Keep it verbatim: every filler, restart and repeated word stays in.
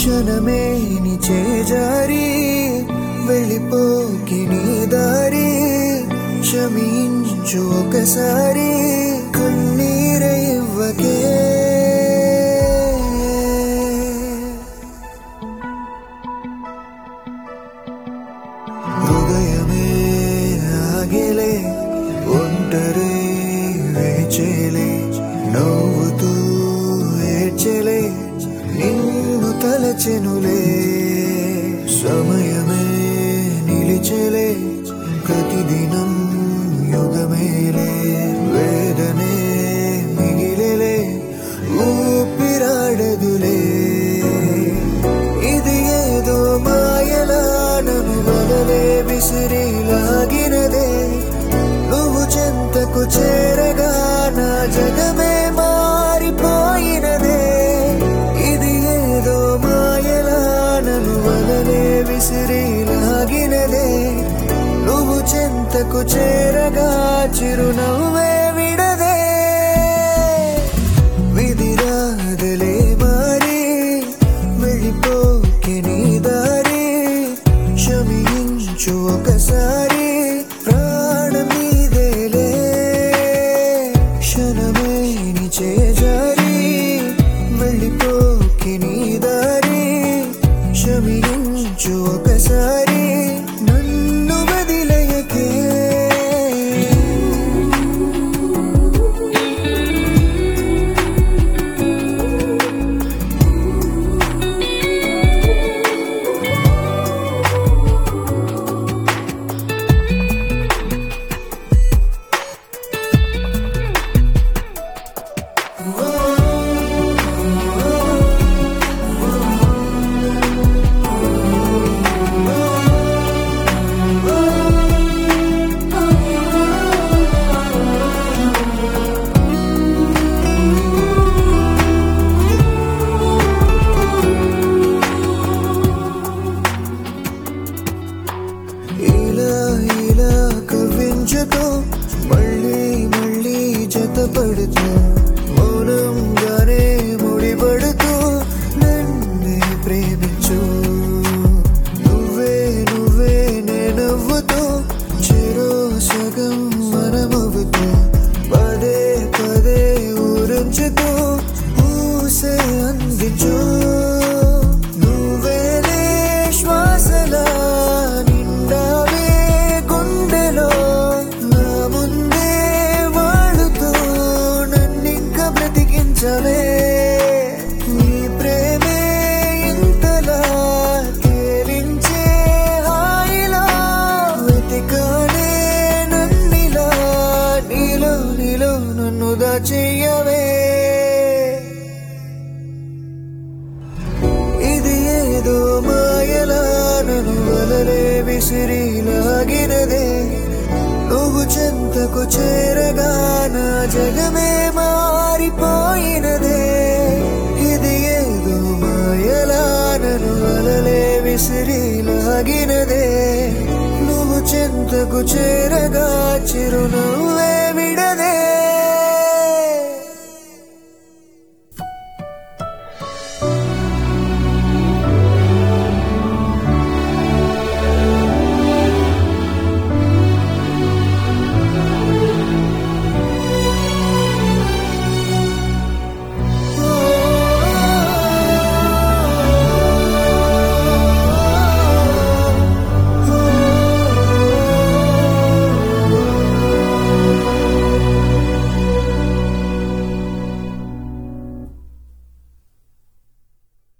క్షణమే నీ చేజారి వెళ్ళిపోకి నీ దారి క్షమించు ఒకసారి కన్నీరే ఇవ్వకే హృదయమే ఆగేలే ఒంటరి వేచేలే నవ్వుతూ ఏడ్చెలే నిన్ను తలచెనులే సమయమే నిలిచెలే ప్రతిదినం యుగమేలే వేదనే మిగిలెలే ఊపిరాడదులే ఇది ఏదో మాయలా నన్ను వదలే విసిరి లాగినదే నువ్వు చెంతకు చేరగా నా జగమే మారిపోయినదే ఇది ఏదో మాయలా నన్ను వదలే విసిరి లాగినదే నువ్వు చెంతకు చేరగా చిరునవ్వే విడదే విధిరాదలే మారి వెళ్ళిపోకే నీ దారి క్షమించు ఒకసారి ప్రాణమీదేలే క్షణమే నీ చేజారి వెళ్ళిపోకే నీ దారి క్షమించు ఒకసారి నన్ను వదిలేయకే ఇలా ఇలా కవ్వించుతూ మళ్ళీ మళ్ళీ జతపడుతూ మౌనంగానే ముడిపడుతూ నన్నే ప్రేమించు నువ్వే నువ్వే నేనవ్వుతూ చెరో సగం మనమవుతూ పదే పదే ఊరించుతూ ఊసే అందించు నువ్వేలే శ్వాసలా నిండావే గుండెలో నా ముందే వాడుతూ నన్నింక బ్రతికించవే నీ ప్రేమే ఇంతలా తేలించే హాయిలా వెతికానే నన్నిలా నీలో నీలో నన్ను దాచెయ్యవే ఇది ఏదో మాయలా నన్ను వదలే విసిరి లాగినదే నువ్వు చెంతకు చేరగా నా జగమే మారిపోయినదే ఇది ఏదో మాయలా నన్ను వదలే విసిరి లాగినదే నువ్వు చెంతకు చేరగా చిరునవ్వే విడదే